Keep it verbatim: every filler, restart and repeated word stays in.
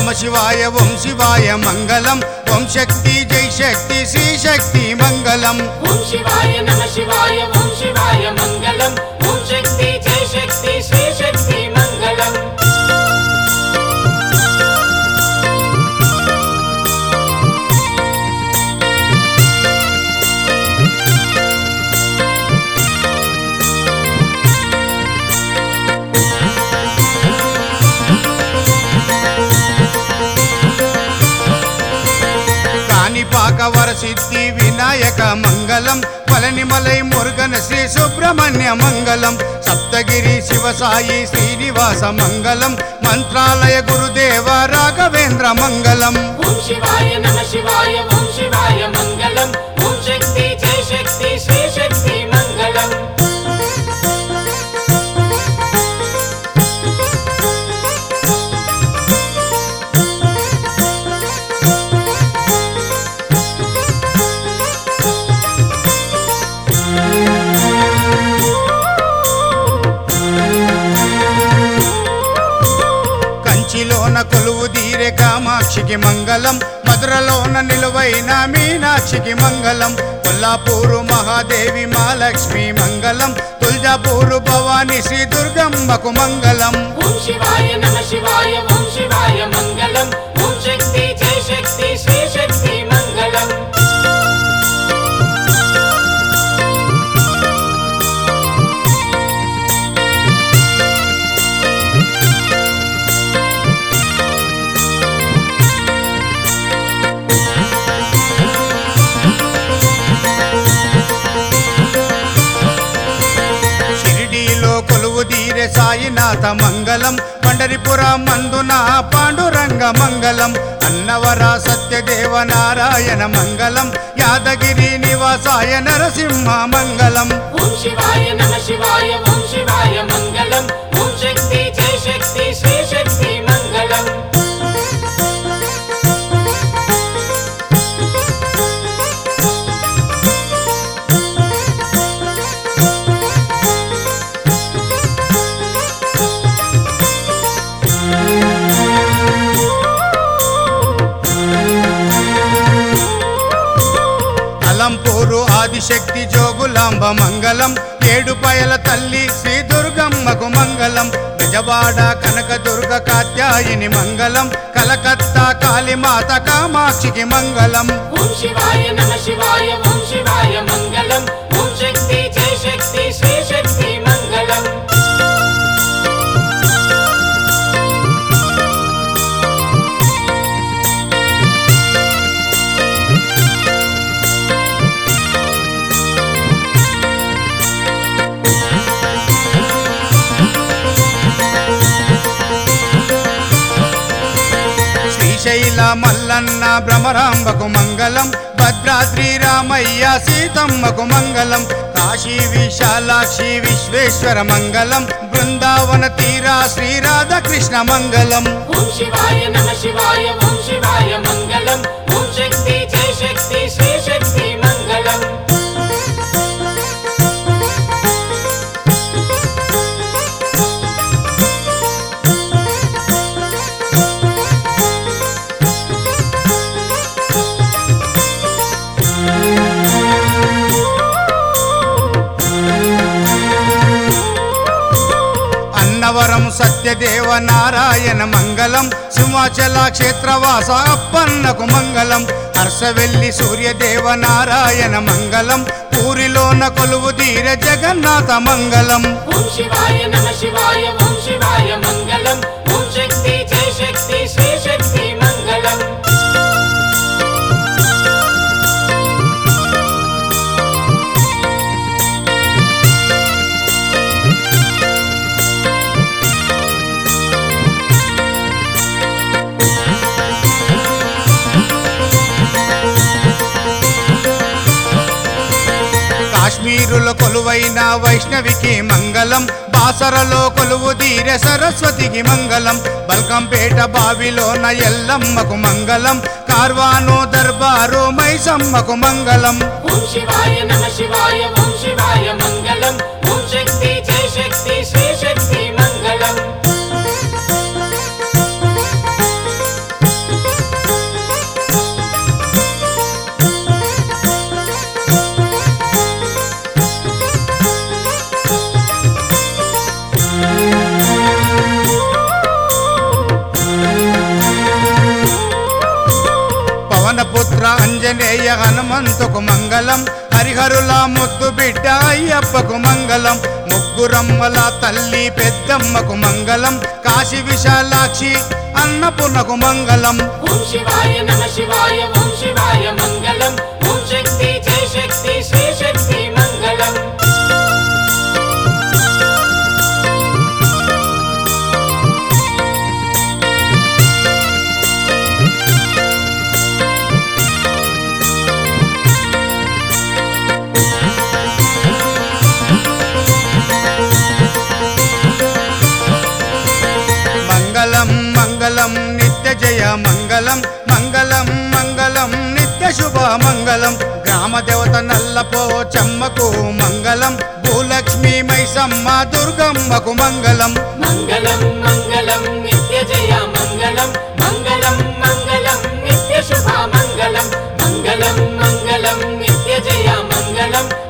శివాయ ఓం శివాయ మంగళం ఓం శక్తి జై శక్తి శ్రీ శక్తి మంగళం ఓం శివాయ నమ శివాయ ఓం శివాయ మంగళం ఓం శక్తి జై శక్తి శ్రీ శక్తి మంగళం కాణిపాక వరసిద్ధి వినాయక మంగళం పళనిమలై మురుగన శ్రీ సుబ్రహ్మణ్య మంగళం సప్తగిరి శివసాయి శ్రీనివాస మంగళం మంత్రాలయ గురుదేవ రాఘవేంద్ర మంగళం ఓం శివాయ నమ శివాయ ఓం శివాయ మంగళం ఓం శక్తి జై శక్తి శ్రీ శక్తి మంగళం కంచిలోన కొలువు దీరె కామాక్షికి మంగళం మధురలోన నిలువైన మీనాక్షికి మంగళం కొల్లాపూరు మహాదేవి మహాలక్ష్మి మంగళం తుల్జాపూరు భవాని శ్రీ దుర్గమ్మకు మంగళం ఓం శివాయ నమ శివాయ ఓం శివాయ మంగళం ఓం శక్తి జై శక్తి శ్రీ శక్తి మంగళం షిరిడీలో కొలువు దీరె సాయినాథ మంగళం పండరిపుర మందున పాండురంగ మంగళం అన్నవర సత్యదేవ నారాయణ మంగళం యాదగిరి నివాసాయ నరసింహ మంగళం ఓం శివాయ నమ శివాయ ఓం శివాయ మంగళం ఓం శక్తి జై శక్తి శ్రీ శక్తి మంగళం అలంపూరు ఆదిశక్తి జోగులాంబ మంగళం ఏడుపాయల తల్లి శ్రీ దుర్గమ్మకు మంగళం గజవాడ కనకదుర్గ కాత్యాయిని మంగళం కలకత్తా కాళీమాత కామాక్షికి మంగళం ఓం శివాయ నమ శివాయ ఓం శివాయ మంగళం ఓం శక్తి జై శక్తి శ్రీ శక్తి మంగళం శ్రీశైల మల్లన్న భ్రమరాంబకు మంగళం భద్రాద్రి రామయ్య సీతమ్మకు మంగళం కాశీ విశాలాక్షి విశ్వేశ్వర మంగళం బృందావన తీరా శ్రీ రాధాకృష్ణ మంగళం ఓం శివాయ నమ శివాయ ఓం శివాయ మంగళం ఓం శక్తి జై శక్తి శ్రీ శక్తి మంగళం అన్నవరం సత్యదేవ నారాయణ మంగళం సింహాచల క్షేత్రవాస అప్పన్నకు మంగళం హర్షవెల్లి సూర్యదేవ నారాయణ మంగళం పూరిలోన కొలువు తీర జగన్నాథ మంగళం ఓం శివాయ నమ శివాయ ఓం శివాయ మంగళం ఓం శక్తి జై శక్తి శ్రీ శక్తి మంగళం కాశ్మీరులో కొలువైన వైష్ణవికి మంగళం బాసరలో కొలువు తీరె సరస్వతికి మంగళం బల్కంపేట బావిలోన ఎల్లమ్మకు మంగళం కార్వాను దర్బారు మైసమ్మకు మంగళం ఓం శివాయ నమ శివాయ ఓం శివాయ మంగళం ఓం శక్తి జై శక్తి శ్రీ శక్తి మంగళం ఆంజనేయ హనుమంతుకు మంగళం హరిహరుల ముద్దు బిడ్డ అయ్యప్పకు మంగళం ముగ్గురమ్మల తల్లి పెద్దమ్మకు మంగళం కాశీ విశాలాక్షి అన్నపూర్ణకు మంగళం ఓం శివాయ నమ శివాయ ఓం శివాయ మంగళం ఓం శక్తి జై శక్తి శ్రీ శక్తి మంగళం మంగళం మంగళం నిత్య జయ మంగళం మంగళం మంగళం నిత్య శుభ మంగళం గ్రామ దేవత నల్లపో చమ్మకు మంగళం భూలక్ష్మి మైసమ్మ దుర్గమ్మకు మంగళం మంగళం మంగళం నిత్య జయ మంగళం మంగళం మంగళం నిత్య శుభ మంగళం మంగళం మంగళం నిత్య జయ మంగళం